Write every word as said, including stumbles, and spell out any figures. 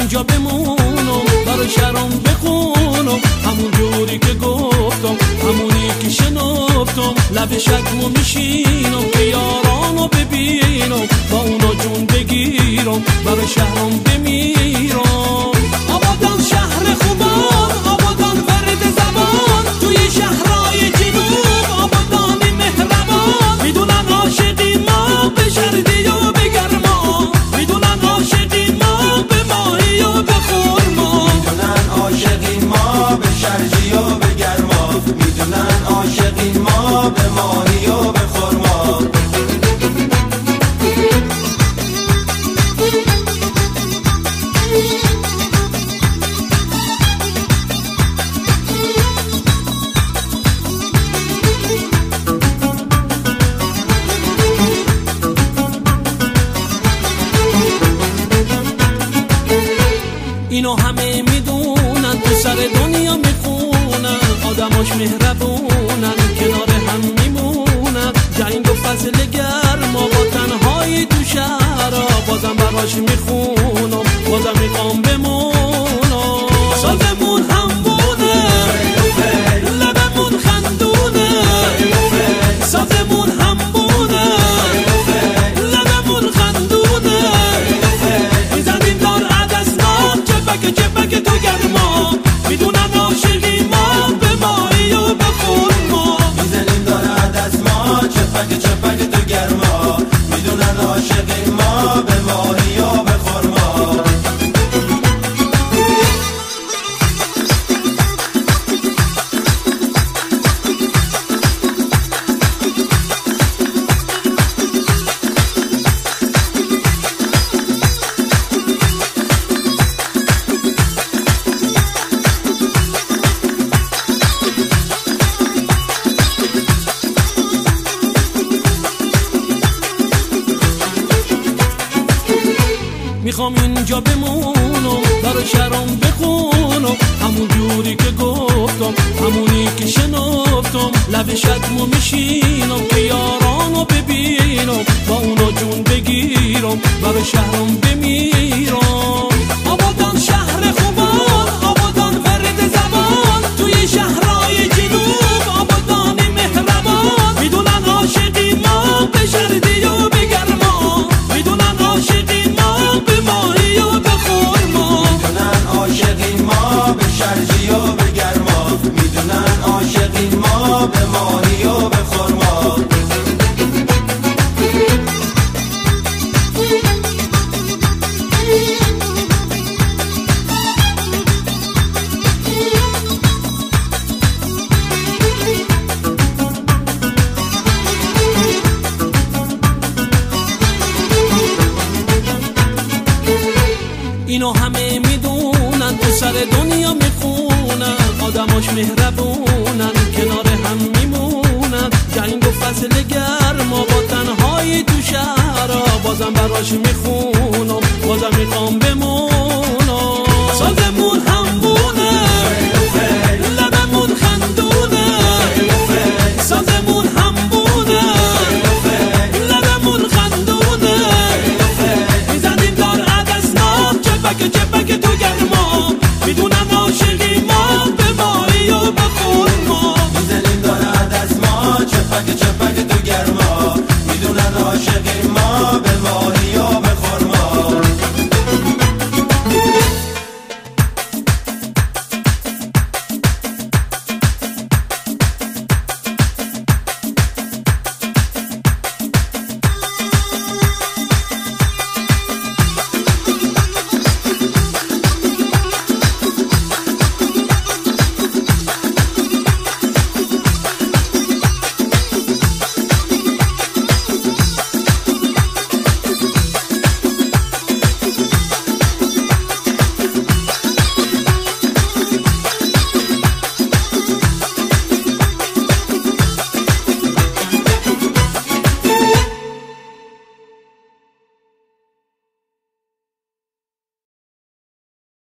اینجا بمونم برای شهرام بخونم همون جوری که گفتم همونی که شنفتم لب شکمو میشینم که یارانو ببینم با اونا جون بگیرم برای شهرام بمیرم. آبادان شهر خوبان آبادان ورد زبان توی شهرهای جنوب آبادان مهربان میدونن عاشقی ما به شردی و به گرما میدونن عاشقی ما به ماهی و به خورما میدونن عاشقی ما به شرجی و به گرما میدونن عاشقی ما به ماهی و به خورما. اینو همه میدونن تو سر دنیا میخونن آدماش مهربونن کنار هم میمونن جنگ و فصل گرما با تنهایی تو شهرها بازم براش میخونم بازم میخوام بمونم. سازمون هم بونه لبمون خندونه سازمون هم بونه لبمون خندونه میزنیم دار عدسناک چپک چپک تو گرما میدونن عاشقی ما به ماهی و به خورما میزنیم دار عدسناک چپک چپک تو گرما میدونن عاشقی ما به ماهی و به خورما. میخوام اینجا بمونم برای شهرام بخونم همون جوری که گفتم همونی که شنفتم لب شکمو میشینم که یارانو ببینم با اونا جون بگیرم برای شهرام بمیرم. آبادان شهر خوبان آبادان ورد زبان توی شهرهای جنوب آبادان مهربان میدونن عاشقی ما به شردی و به گرما میدونن عاشقی ما به ماهی و به خورما میدونن عاشقی ما به شرجی و به گرما میدونن عاشقی ما به ماهی و به خورما. اینو همه میدونن تو سر دنیا میخونن آدماش مهربونن کنار هم میمونن جنگ و فصل گرما با تنهایی تو شهرها بازم براش میخونم بازم میخوام بمونم.